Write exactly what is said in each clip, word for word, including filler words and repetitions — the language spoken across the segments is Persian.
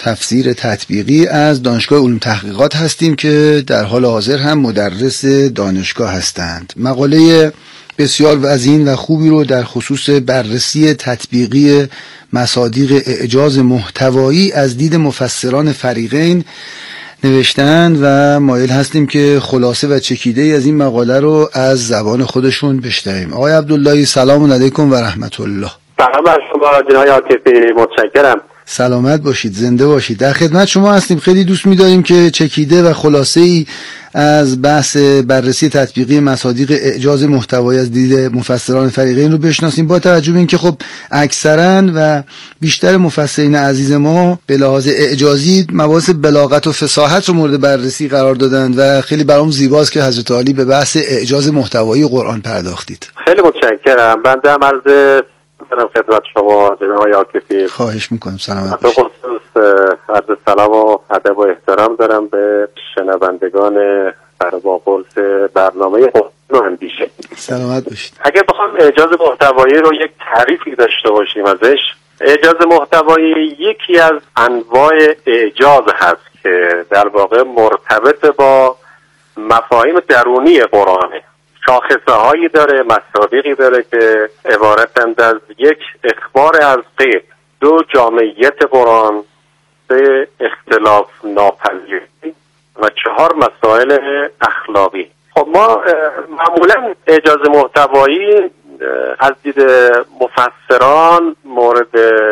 تفسیر تطبیقی از دانشگاه علوم تحقیقات هستیم که در حال حاضر هم مدرس دانشگاه هستند. مقاله بسیار وزین و خوبی رو در خصوص بررسی تطبیقی مصادیق اعجاز محتوایی از دید مفسران فریقین نوشتن و مایل هستیم که خلاصه و چکیده ای از این مقاله رو از زبان خودشون بشنویم. آقای عبداللهی سلام علیکم و رحمت الله. سلام بر شما جناب عاطفی، متشکرم. سلامت باشید، زنده باشید. در خدمت شما هستیم. خیلی دوست می‌داریم که چکیده و خلاصه ای از بحث بررسی تطبیقی مصادیق اعجاز محتوایی از دید مفسران فریقین رو بشناسیم، با توجه به اینکه خب اکثرا و بیشتر مفسرین عزیز ما به لحاظ اعجازی مباحث بلاغت و فصاحت رو مورد بررسی قرار دادند و خیلی برام زیباست که حضرت عالی به بحث اعجاز محتوایی قرآن پرداختید. خیلی متشکرم. بنده هم عرض سلام خدمت شما جناب عاطفی. خواهش میکنم. سلامت باشید. خصوص عرض سلام و ادب و احترام دارم به شنوندگان در واقع برنامه حسن و اندیشه. سلامت باشید. اگر بخوام اعجاز محتوایی رو یک تعریفی داشته باشیم ازش، اعجاز محتوایی یکی از انواع اعجاز هست که در واقع مرتبط با مفاهیم درونی قرآنه. شاخصه هایی داره، مصادیقی داره که عبارتند از یک اخبار از غیب، دو جامعیت قرآن، سه اختلاف ناپذیری و چهار مسائل اخلاقی. خب ما معمولا اعجاز محتوایی از دید مفسران مورد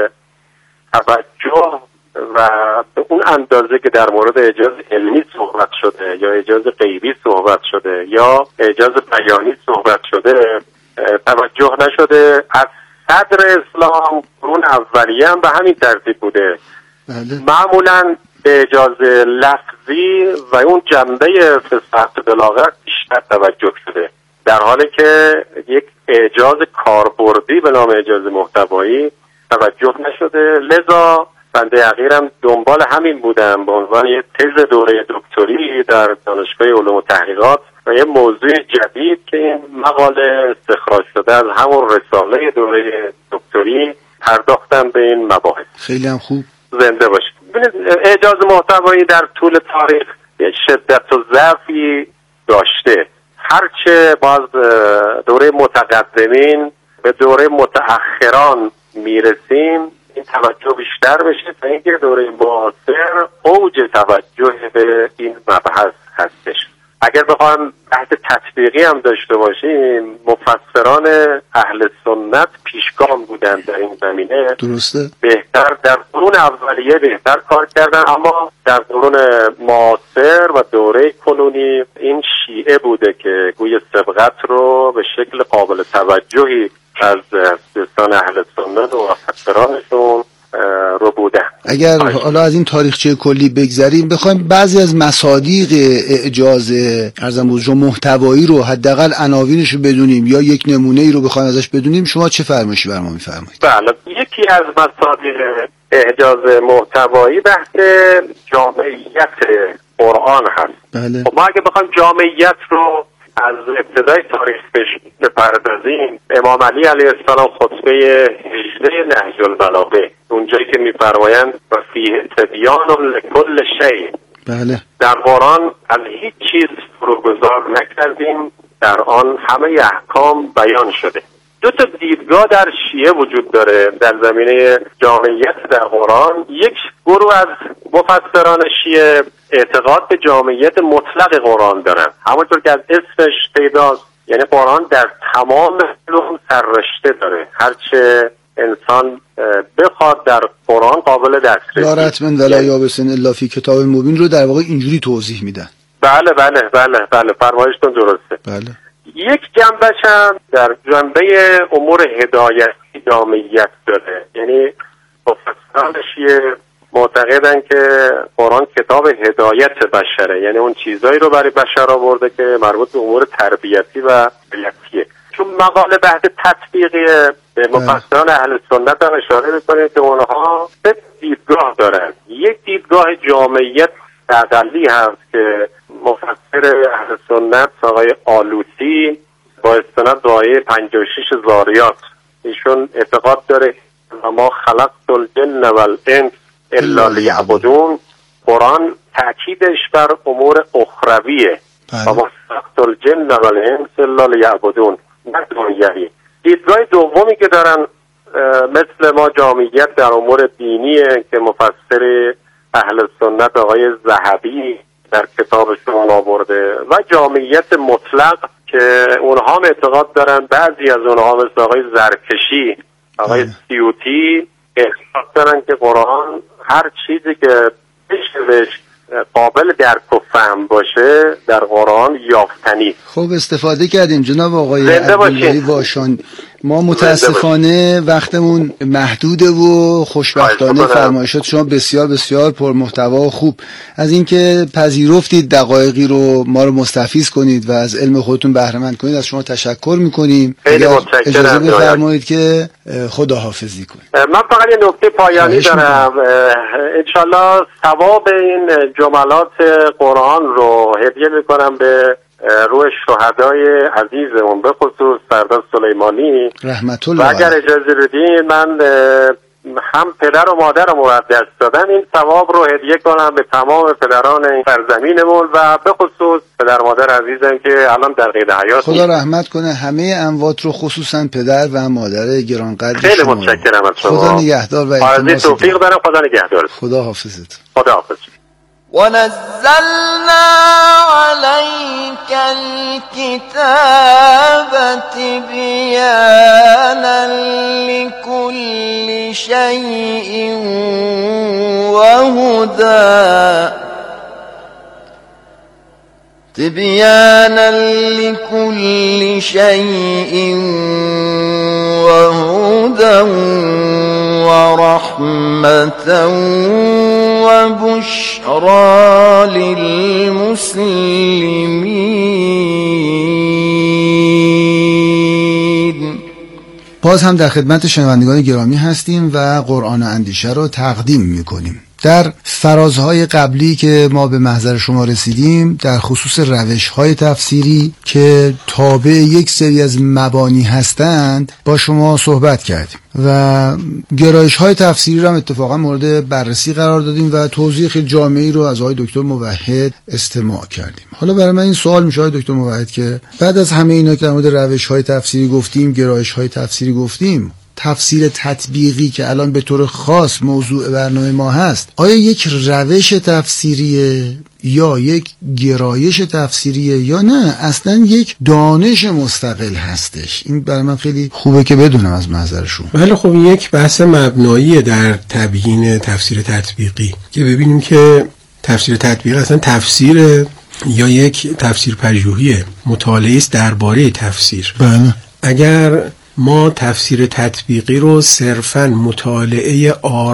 توجه و به اون اندازه که در مورد اعجاز علمی صحبت شده یا اعجاز غیبی صحبت شده یا اعجاز بیانی صحبت شده توجه نشده. از صدر اسلام قرون اولیه هم به همین ترتیب بوده. بله. معمولا اعجاز لفظی و اون جنبه فصاحت بلاغت بیشتر توجه شده، در حالی که یک اعجاز کاربردی به نام اعجاز محتوایی توجه نشده. لذا بنده اخیرم دنبال همین بودم به عنوان یک تز دوره دکتری در دانشگاه علوم و تحقیقات و یه موضوع جدید که این مقاله استخراج شده از همون رساله دوره دکتری پرداختم به این مباحث. خیلی هم خوب. زنده باشید. ببینید اعجاز محتوایی در طول تاریخ شدت و ضعفی داشته. هرچه باز دوره متقدمین به دوره متأخران میرسیم این توجه بیشتر بشه تا اینکه دوره معاصر اوج توجه به این مبحث هستش. اگر بخوایم بحث تطبیقی هم داشته باشیم، مفسران اهل سنت پیشگام بودن در این زمینه. درسته. بهتر در قرون اولیه بهتر کار کردن، اما در قرون معاصر و دوره کنونی این شیعه بوده که گوی سبقت رو به شکل قابل توجهی از دوستان اهل سنت و مفسرانشون رو بودن. اگر حالا از این تاریخچه کلی بگذریم، بخوایم بعضی از مصادیق اعجاز ارزم بزرگ محتوایی رو حداقل عناوینش رو بدونیم یا یک نمونه ای رو بخوایم ازش بدونیم، شما چه فرمایشی بر ما میفرمایید؟ بله، یکی از مصادیق اعجاز محتوایی بحث جامعیت قرآن هست. بله. خب ما اگه بخوایم جامعیت رو از ابتدای تاریخ بپردازیم، امام علی علیه السلام خطبه هجده نهج البلاغه اونجایی که میفرمایند و فیه تبیان لکل شیء، بله، در قرآن از هیچ چیز فروگذار نکردیم، در آن همه احکام بیان شده. دو تا دیدگاه در شیعه وجود داره در زمینه جامعیت در قرآن. یک گروه از مفسران شیعه اعتقاد به جامعیت مطلق قرآن دارن، همونطور که از اسمش پیداست، یعنی قرآن در تمام علوم سررشته داره، هرچه انسان بخواد در قرآن قابل دسترسی. لا رتمن ولا یابسن الا فی کتاب مبین رو در واقع اینجوری توضیح میدن. بله بله بله بله فرمایشتون درسته. بله. یک جنبش هم در جنبه امور هدایتی جامعیت داره، یعنی مفسران شیعه معتقدن که قرآن کتاب هدایت بشره، یعنی اون چیزایی رو برای بشر آورده که مربوط به امور تربیتی و هدایتیه. چون مقاله بحث تطبیقی به مفسران اهل سنت هم اشاره می‌کنه که اونها سه دیدگاه دارن. یک دیدگاه جامعیت اقلی هست که مفسر اهل سنت آقای آلوسی با استناد به آیه پنجاه و شش زاریات ایشون اعتقاد داره ما خلقت الجن والانس الا لیعبدون، قرآن تأکیدش بر امور اخرویه. و ما خلقت الجن والانس الا لیعبدون، نه دنیوی. دیدگاه دومی که دارن مثل ما جامعیت در امور دینیه که مفسر اهل سنت آقای ذهبی در کتابشون آورده، و جامعیت مطلق که اونها هم اعتقاد دارن، بعضی از اونها مثل آقای زرکشی، آقای سیوطی اعتقاد دارن که قرآن هر چیزی که بشه قابل درک و فهم باشه در قرآن یافتنی. خب استفاده کردیم جناب آقای عبداللهی واشان. ما متاسفانه وقتمون محدوده و خوشبختانه فرمایشات شما بسیار بسیار پرمحتوا و خوب. از اینکه پذیرفتید دقایقی رو ما رو مستفیض کنید و از علم خودتون بهره مند کنید از شما تشکر میکنیم. اجازه بفرمایید که خداحافظی کنید. من فقط یه نکته پایانی دارم. انشالله ثواب این جملات قرآن رو هدیه میکنم به روح شهدای عزیزمون، به خصوص سردار سلیمانی رحمت الله. و اگر اجازه بدین من هم پدر و مادرم رو از دست دادن، این ثواب رو هدیه کنم به تمام پدران این سرزمینمون و به خصوص پدر مادر عزیزم که الان در قید حیات. خدا رحمت کنه همه اموات رو، خصوصا پدر و مادر گرانقدر شما. خیلی متشکرم از شما. خدا نگهدار و آرزوی توفیق دارم. خدا نگهدار. خدا حافظت. خدا حافظ. ونزلنا عليك الكتاب تبيانا لكل شيء وهدى تبيانا لكل شيء وهدى ورحمة وبشرى للمسلمين. باز هم در خدمت شنوندگان گرامی هستیم و قرآن اندیشه رو تقدیم میکنیم. در فرازهای قبلی که ما به محضر شما رسیدیم در خصوص روش‌های تفسیری که تابع یک سری از مبانی هستند با شما صحبت کردیم و گرایش‌های تفسیری رو هم اتفاقا مورد بررسی قرار دادیم و توضیح خیلی جامعی رو از آقای دکتر موحد استماع کردیم. حالا برای من این سوال میشه آقای دکتر موحد که بعد از همه اینا که در مورد روش‌های تفسیری گفتیم، گرایش‌های تفسیری گفتیم، تفسیر تطبیقی که الان به طور خاص موضوع برنامه ما هست، آیا یک روش تفسیریه یا یک گرایش تفسیریه یا نه اصلا یک دانش مستقل هستش؟ این برای من خیلی خوبه که بدونم از منظر شما. بله خب یک بحث مبنایی در تبیین تفسیر تطبیقی که ببینیم که تفسیر تطبیقی اصلا تفسیر یا یک تفسیر پژوهیه، مطالعه است درباره تفسیر. بله. اگر ما تفسیر تطبیقی رو صرفاً مطالعه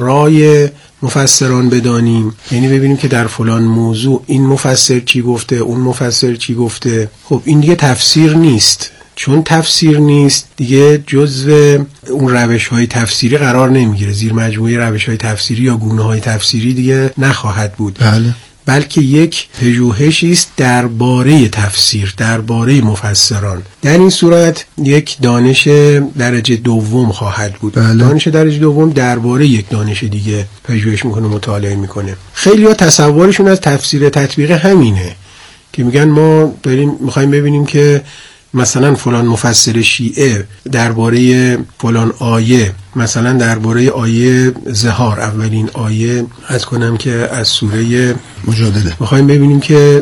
آرای مفسران بدانیم، یعنی ببینیم که در فلان موضوع این مفسر چی گفته، اون مفسر چی گفته، خب این دیگه تفسیر نیست. چون تفسیر نیست دیگه جزو اون روش‌های تفسیری قرار نمیگیره، زیر مجموعه روش‌های تفسیری یا گونه‌های تفسیری دیگه نخواهد بود. بله. بلکه یک پژوهشی است درباره تفسیر، درباره مفسران. در این صورت یک دانش درجه دوم خواهد بود. بله. دانش درجه دوم درباره یک دانش دیگه پژوهش میکنه، مطالعه میکنه. خیلی‌ها تصورشون از تفسیر تطبیقی همینه که میگن ما داریم میخوایم ببینیم که مثلا فلان مفسر شیعه درباره فلان آیه، مثلا درباره آیه زهار، اولین آیه از کنم که از سوره مجادله، میخوایم ببینیم که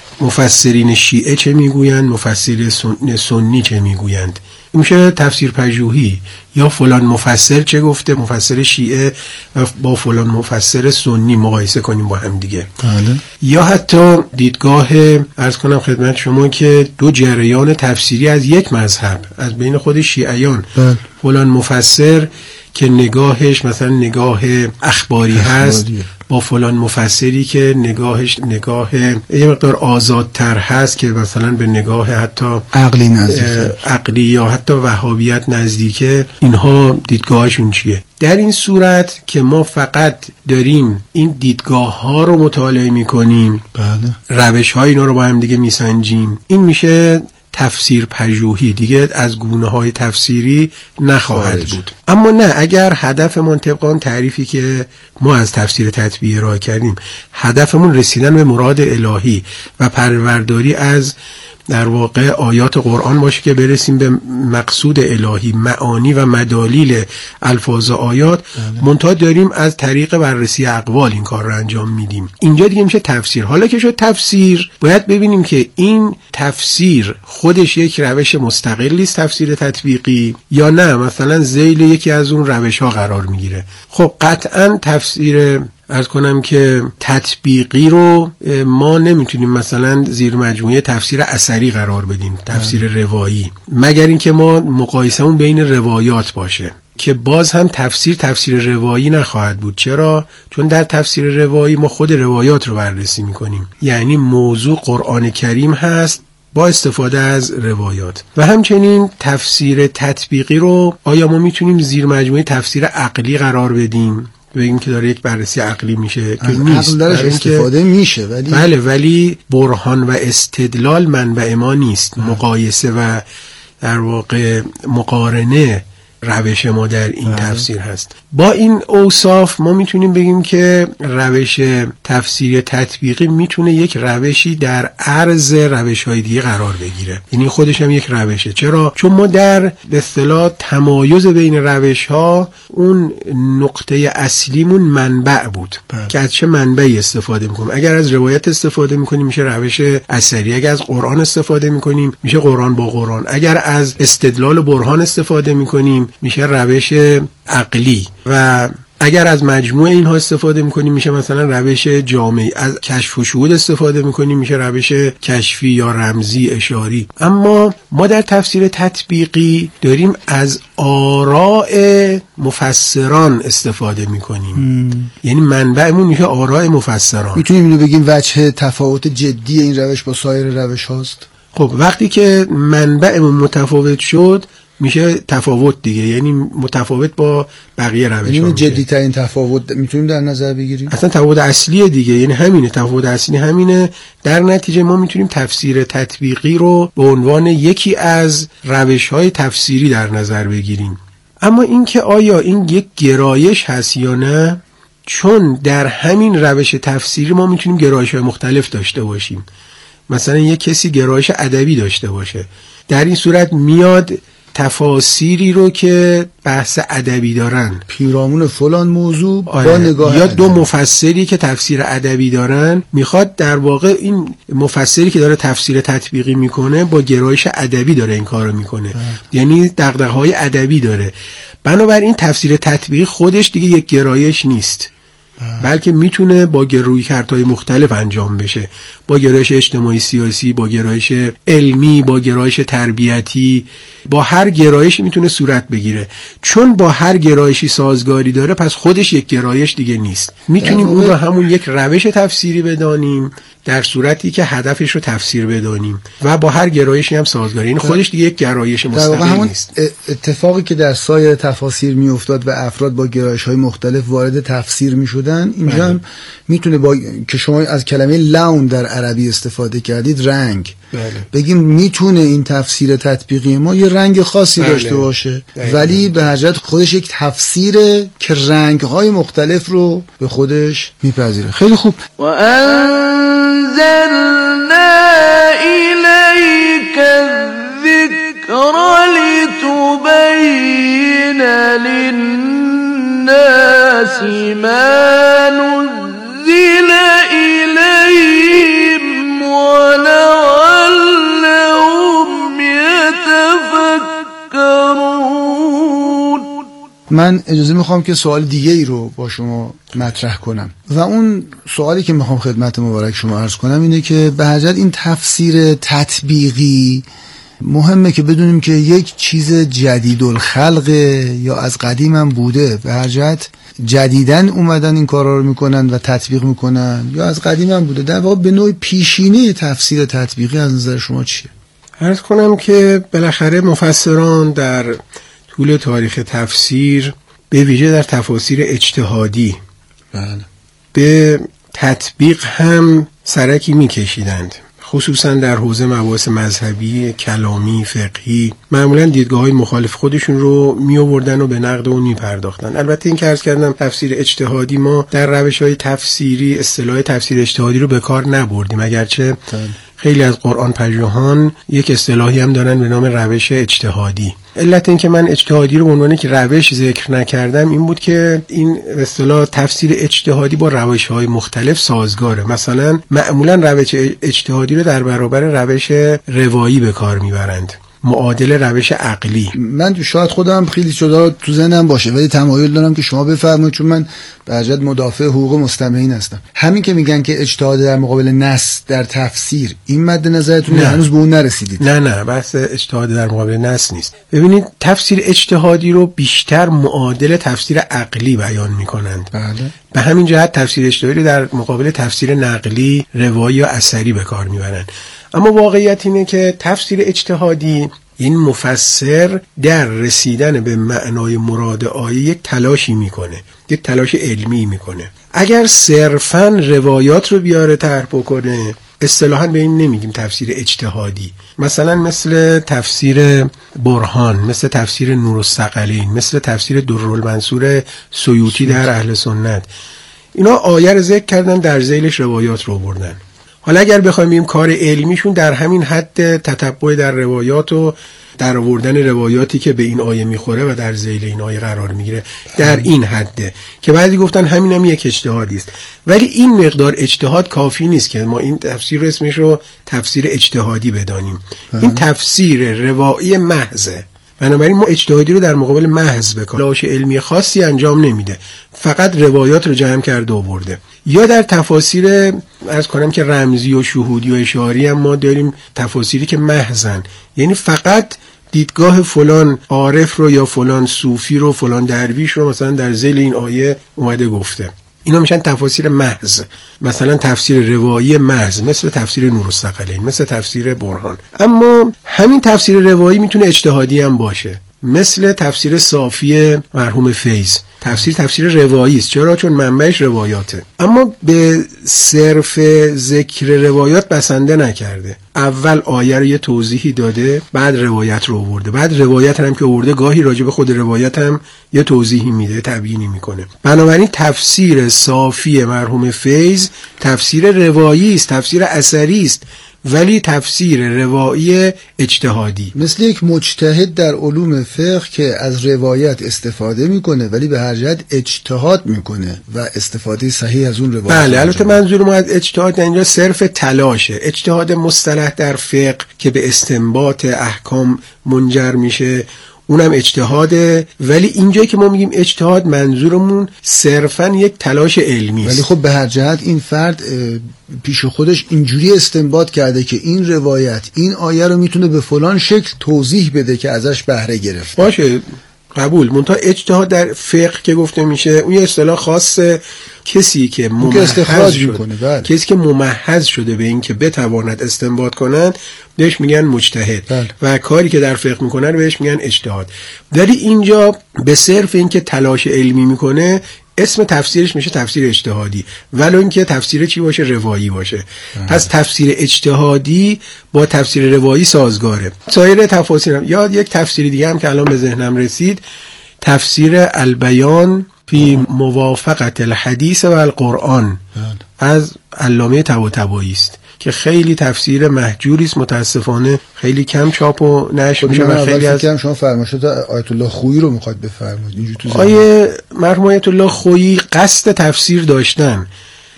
مفسرین شیعه چه میگویند، مفسر سن... سنی چه میگویند. این میشه تفسیر پژوهی. یا فلان مفسر چه گفته، مفسر شیعه با فلان مفسر سنی مقایسه کنیم با هم دیگه. بله. یا حتی دیدگاه عرض کنم خدمت شما که دو جریان تفسیری از یک مذهب از بین خود شیعیان، بله. فلان مفسر که نگاهش مثلا نگاه اخباری هست با فلان مفسری که نگاهش نگاه یه مقدار آزادتر هست که مثلا به نگاه حتی عقلی نزدیکه، عقلی یا حتی وهابیت نزدیکه. اینها دیدگاهشون چیه؟ در این صورت که ما فقط داریم این دیدگاه ها رو مطالعه میکنیم، بله، روش های اینا رو با هم دیگه میسنجیم، این میشه تفسیر پژوهی، دیگه از گونه های تفسیری نخواهد بود. اما نه، اگر هدفمون طبقاً تعریفی که ما از تفسیر تطبیقی ارائه کردیم هدفمون رسیدن به مراد الهی و پرورداری از در واقع آیات قرآن باشه که برسیم به مقصود الهی، معانی و مدالیل الفاظ آیات، منتها داریم از طریق بررسی اقوال این کار رو انجام میدیم. اینجا دیگه میشه تفسیر. حالا که شد تفسیر، باید ببینیم که این تفسیر خودش یک روش مستقلی است، تفسیر تطبیقی، یا نه مثلا ذیل یکی از اون روش ها قرار میگیره. خب قطعا تفسیر عرض کنم که تطبیقی رو ما نمیتونیم مثلا زیر مجموعه تفسیر اثری قرار بدیم، تفسیر روایی، مگر اینکه ما مقایسمون بین روایات باشه که باز هم تفسیر تفسیر روایی نخواهد بود. چرا؟ چون در تفسیر روایی ما خود روایات رو بررسی میکنیم، یعنی موضوع قرآن کریم هست با استفاده از روایات. و همچنین تفسیر تطبیقی رو آیا ما میتونیم زیر مجموعه تفسیر عقلی قرار بدیم، بگیم که داره یک بررسی عقلی میشه که نیست، عقل درش استفاده میشه ولی بله، ولی برهان و استدلال منبع ما نیست. مقایسه و در واقع مقارنه روش ما در این آه. تفسیر هست. با این اوصاف ما میتونیم بگیم که روش تفسیر تطبیقی میتونه یک روشی در عرض روش‌های دیگه قرار بگیره، یعنی خودش هم یک روشه. چرا؟ چون ما در به اصطلاح تمایز بین روش‌ها اون نقطه اصلیمون منبع بود بله. که از چه منبعی استفاده میکنیم. اگر از روایت استفاده میکنیم میشه روش اثری، اگر از قرآن استفاده میکنیم میشه قرآن با قرآن، اگر از استدلال برهان استفاده میکنیم میشه روش عقلی، و اگر از مجموع اینها استفاده میکنیم میشه مثلا روش جامعی. از کشف و شهود استفاده میکنیم میشه روش کشفی یا رمزی اشاری. اما ما در تفسیر تطبیقی داریم از آراء مفسران استفاده میکنیم، یعنی منبعمون میشه آراء مفسران. میتونیم اینو بگیم وجه تفاوت جدی این روش با سایر روش هاست. خب وقتی که منبعمون متفاوت شد میشه تفاوت دیگه، یعنی متفاوت با بقیه روش ها. یعنی جدی ترین تفاوت میتونیم در نظر بگیریم. اصلا تفاوت اصلیه دیگه، یعنی همینه، تفاوت اصلی همینه. در نتیجه ما میتونیم تفسیر تطبیقی رو به عنوان یکی از روش های تفسیری در نظر بگیریم. اما اینکه آیا این یک گرایش هست یا نه، چون در همین روش تفسیری ما میتونیم گرایش های مختلف داشته باشیم. مثلا یک کسی گرایش ادبی داشته باشه، در این صورت میاد تفاسیری رو که بحث ادبی دارن، پیرامون فلان موضوع آره. با نگاه یا ادبی. دو مفسری که تفسیر ادبی دارن، میخواد در واقع این مفسری که داره تفسیر تطبیقی میکنه با گرایش ادبی داره این کارو میکنه، یعنی دغدغه‌های ادبی داره. بنابراین تفسیر تطبیقی خودش دیگه یک گرایش نیست، بلکه میتونه با رویکردهای مختلف انجام بشه، با گرایش اجتماعی سیاسی، با گرایش علمی، با گرایش تربیتی، با هر گرایشی میتونه صورت بگیره. چون با هر گرایشی سازگاری داره پس خودش یک گرایش دیگه نیست. میتونیم اون رو همون یک روش تفسیری بدانیم در صورتی که هدفش رو تفسیر بدانیم و با هر گرایشی هم سازگاری، این خودش دیگه یک گرایش مستقل نیست. اتفاقی که در سایر تفاسیر میافتاد و افراد با گرایش‌های مختلف وارد تفسیر میشدن، اینجا هم میتونه با که شما از کلمه لون در عربی استفاده کردید، رنگ، بله. بگیم میتونه این تفسیر تطبیقی ما یه رنگ خاصی بله. داشته باشه، بله. ولی به حقیقت خودش یک تفسیره که رنگ‌های مختلف رو به خودش میپذیره. خیلی خوب. و انزلنا الیک الذکر لتبین للناس ما نزل الیهم ولعلهم یتفکرون. من اجازه میخوام که سوال دیگه ای رو با شما مطرح کنم و اون سوالی که میخوام خدمت مبارک شما عرض کنم اینه که به حقیقت این تفسیر تطبیقی مهمه که بدونیم که یک چیز جدیدالخلقه یا از قدیم هم بوده، به حقیقت جدیدن اومدن این کارا رو میکنن و تطبیق میکنن، یا از قدیم هم بوده. در واقع به نوع پیشینه تفسیر تطبیقی از نظر شما چیه؟ عرض کنم که بالاخره مفسران در طول تاریخ تفسیر به ویژه در تفاسیر اجتهادی بله. به تطبیق هم سرکی میکشیدند. خب خصوصا در حوزه مباحث مذهبی، کلامی، فقهی معمولا دیدگاه‌های مخالف خودشون رو می آوردن و به نقد اون می پرداختن. البته این که عرض کردم تفسیر اجتهادی ما در روش‌های تفسیری اصطلاح تفسیر اجتهادی رو به کار نبردیم، اگرچه خیلی از قرآن پژوهان یک اصطلاحی هم دارن به نام روش اجتهادی. علت این که من اجتهادی رو به عنوان که روش ذکر نکردم این بود که این اصطلاح تفسیر اجتهادی با روش‌های مختلف سازگاره. مثلا معمولا روش اجتهادی رو در برابر روش روایی به کار میبرند، معادل روش عقلی. من شاید خودم خیلی شده تو ذهنم باشه ولی تمایل دارم که شما بفرمایید، چون من به جد مدافع حقوق مستمعین هستم. همین که میگن که اجتهاد در مقابل نص در تفسیر، این مد نظرتون هنوز به اون نرسیدید؟ نه نه بحث اجتهاد در مقابل نص نیست. ببینید تفسیر اجتهادی رو بیشتر معادل تفسیر عقلی بیان میکنند. بله. به همین جهت تفسیر اجتهادی در مقابل تفسیر نقلی، روایی یا اثری به کار میبرند. اما واقعیت اینه که تفسیر اجتهادی این مفسر در رسیدن به معنای مراد آیه یک تلاشی میکنه، یک تلاش علمی میکنه. اگر صرفاً روایات رو بیاره طرح بکنه اصطلاحاً به این نمیگیم تفسیر اجتهادی. مثلا مثل تفسیر برهان، مثل تفسیر نورالثقلین، مثل تفسیر درالمنصور سیوطی در اهل سنت، اینا آیه رو ذکر کردن، در ذیلش روایات رو بردن. حالا اگر بخوایم بگیم کار علمیشون در همین حد تتبع در روایات و در آوردن روایاتی که به این آیه میخوره و در ذیل این آیه قرار میگیره، در این حده که بعضی گفتن همین هم یک اجتهادی است. ولی این مقدار اجتهاد کافی نیست که ما این تفسیر رو اسمش رو تفسیر اجتهادی بدانیم. این تفسیر روایی محضه. بنابراین ما اجتهادی رو در مقابل محض بکنیم، تلاش علمی خاصی انجام نمیده، فقط روایات رو جمع کرده و برده. یا در تفاسیر عرض کنم که رمزی و شهودی و اشاری هم ما داریم تفاسیری که محضن، یعنی فقط دیدگاه فلان عارف رو یا فلان صوفی رو فلان درویش رو مثلا در ذیل این آیه اومده گفته. اینا میشن تفاسیر محض، مثلا تفسیر روایی محض مثل تفسیر نورالثقلین، مثل تفسیر برهان. اما همین تفسیر روایی میتونه اجتهادی هم باشه، مثل تفسیر صافی مرحوم فیض. تفسیر تفسیر روایی است. چرا؟ چون منبعش روایاته. اما به صرف ذکر روایات بسنده نکرده. اول آیه رو یه توضیحی داده، بعد روایت رو آورده، بعد روایت هم که آورده گاهی راجع به خود روایت هم یه توضیحی میده، تبیینی میکنه. بنابراین تفسیر صافی مرحوم فیض تفسیر روایی است، تفسیر اثری است، ولی تفسیر روایی اجتهادی. مثل یک مجتهد در علوم فقه که از روایت استفاده میکنه ولی به هر جهت اجتهاد میکنه و استفاده صحیح از اون روایت. بله، البته منظور ما از اجتهاد اینجا صرف تلاشه. اجتهاد مصطلح در فقه که به استنباط احکام منجر میشه اونم اجتهاده، ولی اینجایی که ما میگیم اجتهاد منظورمون صرفاً یک تلاش علمی است. ولی خب به هر جهت این فرد پیش خودش اینجوری استنباط کرده که این روایت این آیه رو میتونه به فلان شکل توضیح بده که ازش بهره گرفته. باشه، قبول. منتها اجتهاد در فقه که گفته میشه اون یه اصطلاح خاصه، کسی که ممحض شده، کسی که ممحض شده به این که بتواند استنباط کنند بهش میگن مجتهد. بله. و کاری که در فقه میکنن بهش میگن اجتهاد. ولی اینجا به صرف این که تلاش علمی میکنه اسم تفسیرش میشه تفسیر اجتهادی، ولو اینکه تفسیر چی باشه؟ روایی باشه. اه. پس تفسیر اجتهادی با تفسیر روایی سازگاره. سایر تفاسیر هم یا یک تفسیر دیگه هم که الان به ذهنم رسید، تفسیر البیان فی موافقت الحدیث و القرآن از علامه طباطبایی است که خیلی تفسیر محجوری است، متاسفانه خیلی کم چاپ و نشر میشه و خیلی از کم. شما فرمایشات آیت الله خویی رو میخواد بفرمایید اینجوری تو آیه مرحوم آیت الله خویی قصد تفسیر داشتن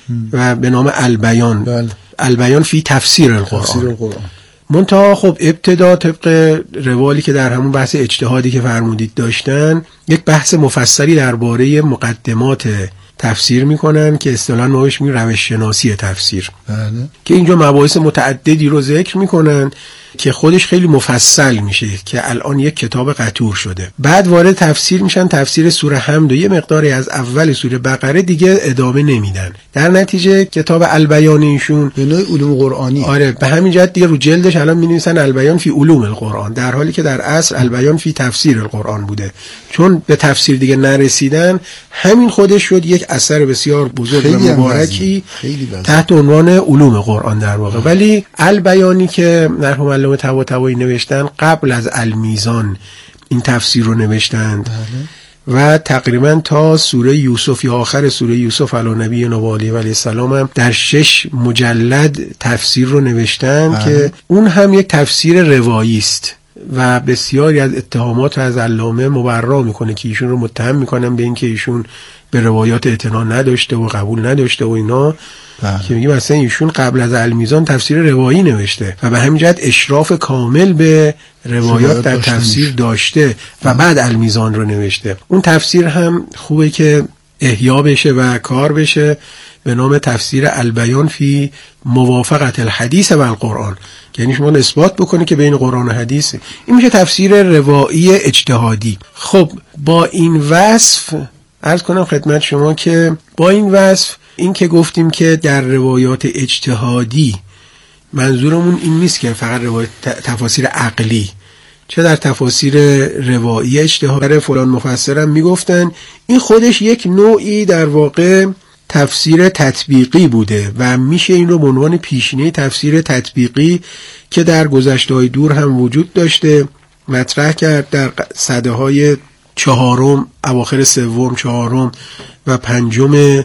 و به نام البیان. بله. البیان فی تفسیر القرآن, تفسیر القرآن. منتها خب ابتدا طبق روالی که در همون بحث اجتهادی که فرمودید داشتن یک بحث مفصلی درباره مقدمات تفسیر میکنن که اصطلاحاً ما بهش میگیم روش شناسی تفسیر. بله. که اینجا مباحث متعددی رو ذکر میکنن که خودش خیلی مفصل میشه که الان یک کتاب قطور شده. بعد وارد تفسیر میشن، تفسیر سوره حمد و یه مقداری از اول سوره بقره، دیگه ادامه نمیدن. در نتیجه کتاب البیان ایشون به نوع علوم قرآنی، آره به همین جهت دیگه رو جلدش الان می‌نویسن البیان فی علوم القرآن، در حالی که در اصل البیان فی تفسیر القرآن بوده. چون به تفسیر دیگه نرسیدن، همین خودش شد یک اثر بسیار بزرگ و مبارکی تحت عنوان علوم قرآن در واقع. ولی البیانی که مرحوم علامه طباطبایی نوشتن، قبل از المیزان این تفسیر رو نوشتند. بله. و تقریبا تا سوره یوسف یا آخر سوره یوسف علی نبی و علیه السلام هم در شش مجلد تفسیر رو نوشتن. بله. که اون هم یک تفسیر روایی است و بسیاری از اتهامات از علامه مبرا میکنه که ایشون رو متهم میکنن به اینکه ایشون به روایات اعتنا نداشته و قبول نداشته و اینا. بله. که میگه مثلا ایشون قبل از المیزان تفسیر روایی نوشته و به همین جهت اشراف کامل به روایات در تفسیر داشته و بعد المیزان رو نوشته. اون تفسیر هم خوبه که احیا بشه و کار بشه به نام تفسیر البیان فی موافقت الحدیث و القرآن، یعنی شما اثبات بکنه که بین قرآن و حدیث. این میشه تفسیر روایی اجتهادی. خب با این وصف عرض کنم خدمت شما که با این وصف این که گفتیم که در روایات اجتهادی منظورمون این نیست که فقط روایت تفاسیر عقلی، چه در تفاسیر روایی اجتهادی فلان مفسرم میگفتن، این خودش یک نوعی در واقع تفسیر تطبیقی بوده و میشه این رو به عنوان پیشینه تفسیر تطبیقی که در گذشته‌های دور هم وجود داشته مطرح کرد. در سده های چهارم، اواخر سوم، چهارم و پنجم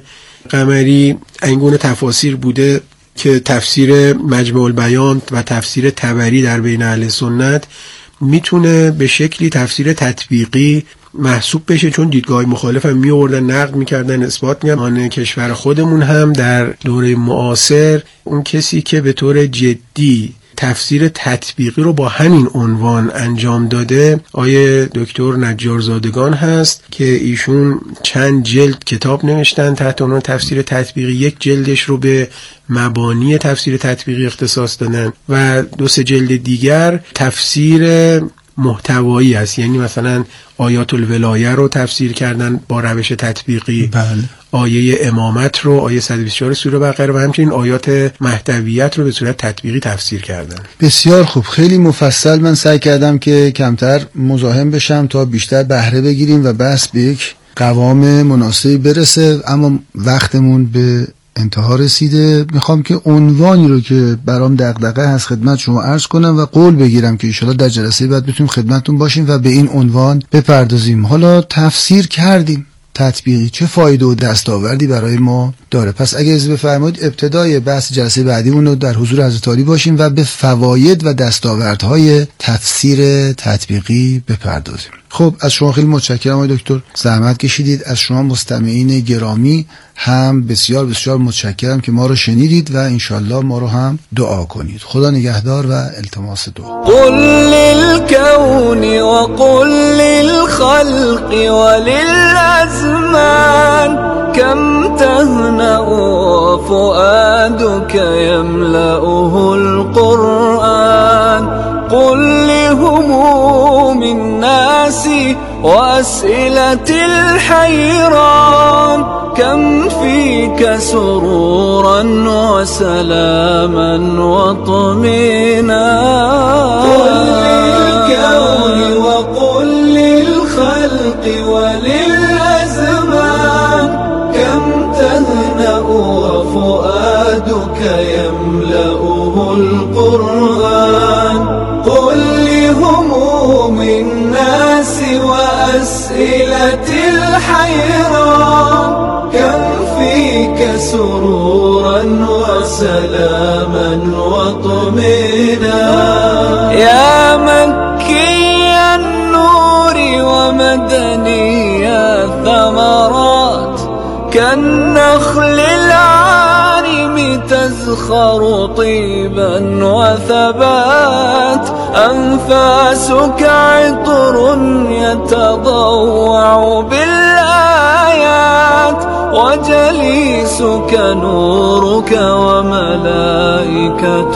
قمری این گونه تفاسیر بوده که تفسیر مجموع البیان و تفسیر طبری در بین اهل سنت میتونه به شکلی تفسیر تطبیقی محسوب بشه، چون دیدگاه مخالف هم میوردن، نقد میکردن، اثبات میکردن. آن کشور خودمون هم در دوره معاصر اون کسی که به طور جدی تفسیر تطبیقی رو با همین عنوان انجام داده آیه دکتر نجارزادگان هست که ایشون چند جلد کتاب نوشتن تحت عنوان تفسیر تطبیقی. یک جلدش رو به مبانی تفسیر تطبیقی اختصاص دادن و دو سه جلد دیگر تفسیر محتوایی است، یعنی مثلا آیات الولایه رو تفسیر کردن با روش تطبیقی. بله. آیه امامت رو، آیه صد و بیست و چهار سوره بقره و همچنین آیات مهدویت رو به صورت تطبیقی تفسیر کردن. بسیار خوب، خیلی مفصل. من سعی کردم که کمتر مزاحم بشم تا بیشتر بهره بگیریم و بحث به یک قوام مناسبی برسه، اما وقتمون به انتها رسیده. میخوام که عنوانی رو که برام دغدغه هست خدمت شما عرض کنم و قول بگیرم که ان شاءالله در جلسه بعد بتونیم خدمتتون باشیم و به این عنوان بپردازیم. حالا تفسیر کردیم، تطبیقی چه فایده و دستاوردی برای ما داره؟ پس اگه اجازه بفرمایید ابتدای بحث جلسه بعدیمون رو در حضور حضرت عالی باشیم و به فواید و دستاوردهای تفسیر تطبیقی بپردازیم. خب از شما خیلی متشکرم آقای دکتر، زحمت کشیدید. از شما مستمعین گرامی هم بسیار بسیار متشکرم که ما رو شنیدید و انشالله ما رو هم دعا کنید. خدا نگهدار و التماس دعا. قل للكون وقل للخلق وللأزمان كم تهنأ فؤادك يملأه القرآن. قل لهموم الناس وأسئلة الحيران كم فيك سرورا وسلاما واطمئنانا. قل للكون وقل للخلق وللأزمان كم تهنأ وفؤادك يملأه القرآن. قل لهموم الناس وأسئلة الحيران كم فيك سرورا وسلاما وطمئنانا. يا مكي النور ومدني الثمرات كالنخل العارم تزهر تزخر طيبا وثبات، أنفاسك عطر يتضوع بالآيات، وجليسك نورك وملائكة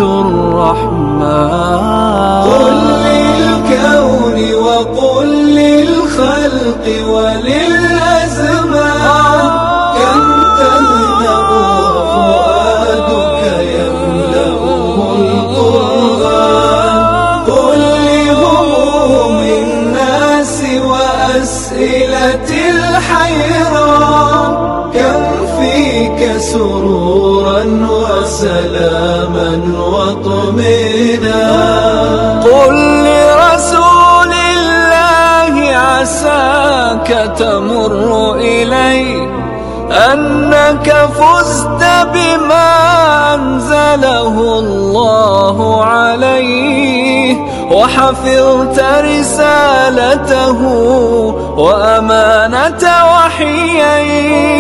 الرحمن. قل للكون وقل للخلق وللأزمان، كم تهنأ وفؤادك يملأه القرآن. قل لهموم الناس وأسئلة الحيران، كم فيك سرورا وسلاما وطمئنانا. قل لرسول الله عساك تمر إليه، أنك فزت بما أنزله الله عليه، وحفظت رسالته وأمانة وحييه،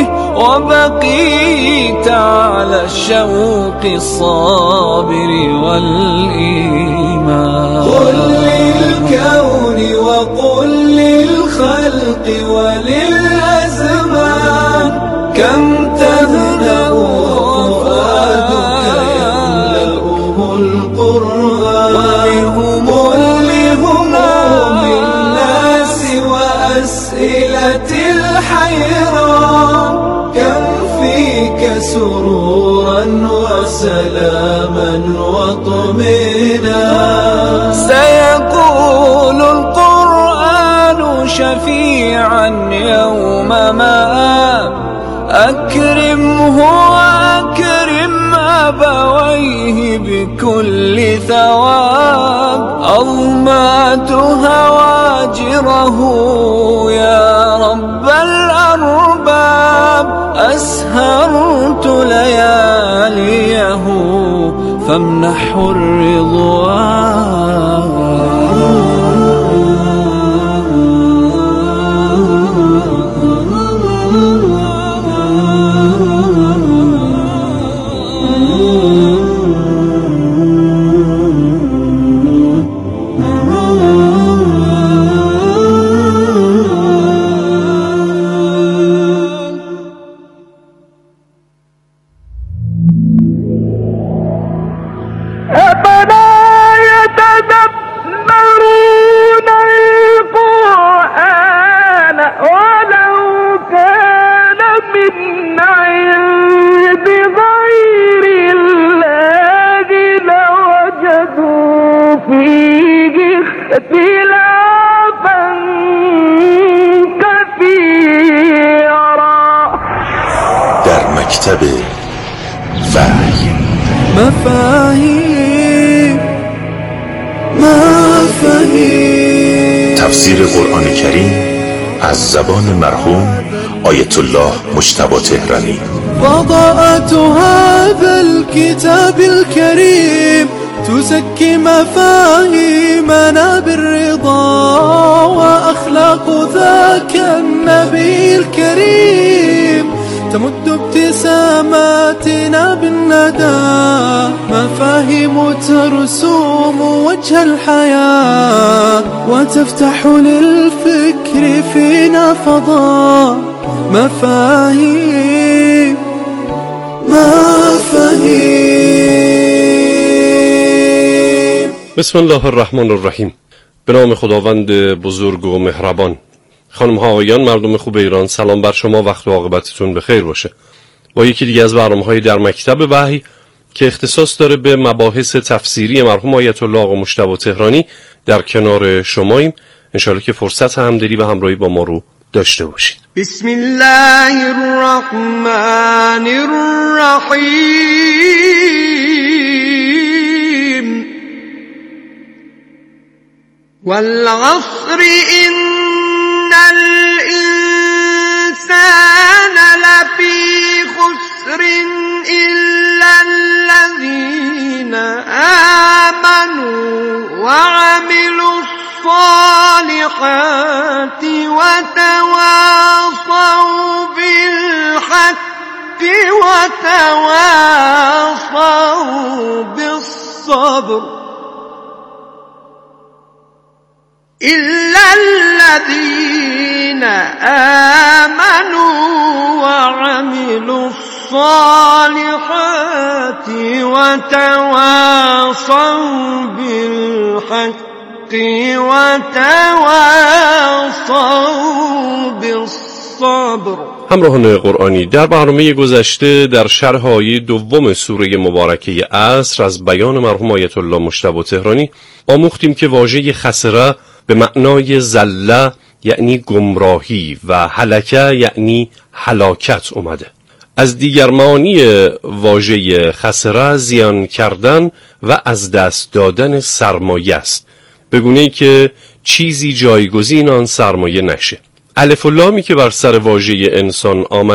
وبقيت على الشوق الصابر والإيمان. قل للكون وقل للخلق وللأزمان، كم تهنأ وفؤادك يملأه القرآن. ولهموم الناس وأسئلة الحيران، كم فيك سرورا وسلاما وطمئنانا. سيقول القرآن شفيعا يوم مآب، أكرمه وأكرم أبويه بكل ثواب. أظمأت هواجره يا رب الأرباب، أسهرت لياليه فامنحه الرضوان. مکتب وحی. مفاهیم مفاهیم تفسیر قرآن کریم از زبان مرحوم آیت الله مجتبی تهرانی. فضاءة هذا الكتاب الكريم تزكي مفاهيمنا بالرضا، وأخلاق ذاك النبي الكريم تمد ابتساماتنا بالندى. مفاهيم ترسوم وجه الحياة، وتفتح للفكر فينا فضاء. مفاهيم مفاهيم. بسم الله الرحمن الرحیم. به نام خداوند بزرگ و مهربان. خانم ها آقایان، مردم خوب ایران، سلام بر شما، وقت و عاقبتتون بخیر باشه. با یکی دیگه از برنامه‌های در مکتب وحی که اختصاص داره به مباحث تفسیری مرحوم آیت الله آقا مجتبی تهرانی در کنار شماییم. انشالله که فرصت همدلی و همراهی با ما رو داشته باشید. بسم الله الرحمن الرحیم. والعصر إن الإنسان لفي خسر إلا الذين آمنوا وعملوا الصالحات وتواصوا بالحق وتواصوا بالصبر إلا الذين آمنوا وعملوا الصالحات وتواصوا بالحق وتواصوا بالصبر. همراهان قرآنی، در برنامه گذشته در شرح آیه دوم سوره مبارکه عصر از بیان مرحوم آیت الله مجتبی تهرانی آموختیم که واژه خسره به معنای زله یعنی گمراهی و هلکه یعنی هلاکت اومده. از دیگر معانی واژه خسره زیان کردن و از دست دادن سرمایه است، به گونه‌ای که چیزی جایگزین آن سرمایه نشه. الف و لامی که بر سر واژه انسان آمد